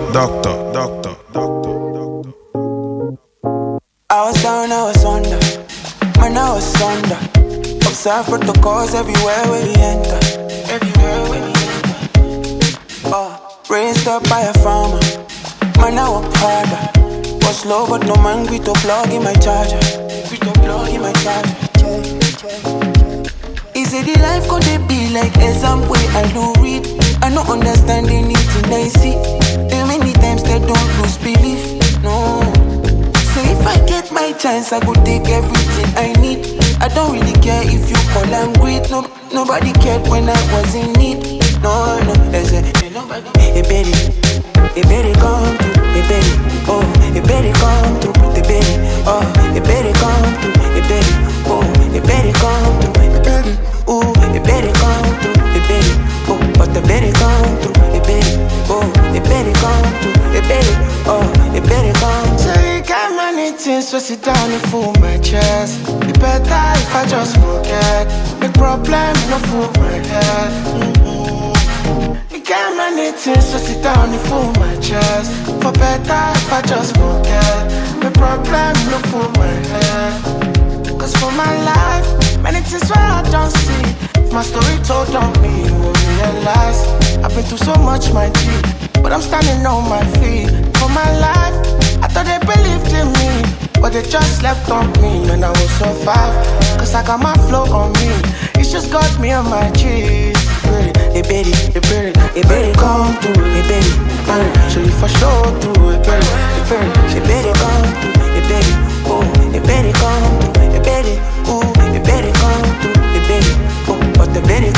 I was down, I was under. Man, I was under. Observe protocols everywhere where we enter. Raised up by a farmer. Man, I work harder. Was slow, but no man quit to plug in my charger. He said the life could they be like exam way I do read. I don't understand the need to I see. Too many times they don't lose belief. No. So if I get my chance, I go take everything I need. I don't really care if you call I'm great. No, nobody cared when I was in need. No, they say, hey baby, come through, hey baby, oh, hey baby, come through, hey baby, oh, hey baby, come through, hey baby, oh, hey baby, come through, hey baby, oh, hey baby, come through, hey baby, oh, but the baby come through, hey baby, oh, hey baby, come through, hey baby, oh, hey baby, come through. So you got many things, so sit down and fool my chest. It better if I just forget. The problem, no fool my head. Got many things, so sit down and fool my chest. For better if I just forget. The problem, no fool my head. Cause for my life, many things where I don't see. If my story told on me, you will realize I've been through so much, my G, but I'm standing on my feet. For my life, I thought they believed in me, but they just slept on me, and I will survive. Cause I got my flow on me. It's just got me on my G's. Hey baby, come through, hey baby, show you for sure through, hey baby, come through, hey baby, oh, hey baby, come through, hey baby, ooh, hey baby, come through, hey baby, oh, but the baby